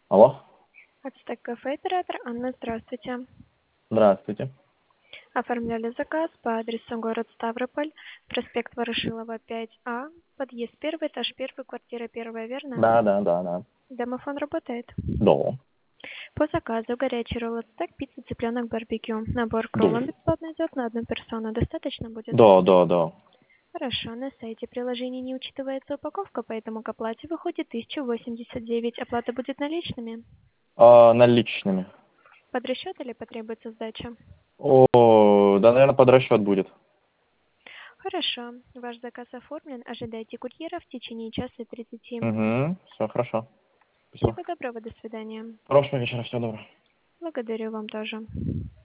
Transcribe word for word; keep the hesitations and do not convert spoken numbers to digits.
Алло. Ацтек кафе, оператор Анна, здравствуйте. Здравствуйте. Оформляли заказ по адресу город Ставрополь, проспект Ворошилова, пять А, подъезд первый, этаж первый, квартира первая, верно? Да, да, да, да. Домофон работает. Да. По заказу горячий ролл ацтек, пицца, цыпленок, барбекю. Набор к Да. роллам бесплатно идет на одну персону. Достаточно будет? Да, да, да. Хорошо, на сайте приложения не учитывается упаковка, поэтому к оплате выходит тысяча восемьдесят девять. Оплата будет наличными. А, наличными. Под расчет или потребуется сдача? О, да, наверное, под расчет будет. Хорошо. Ваш заказ оформлен. Ожидайте курьера в течение часа тридцати. Угу. Все хорошо. Спасибо. Всего доброго. До свидания. Хорошего вечера. Всего доброго. Благодарю вам тоже.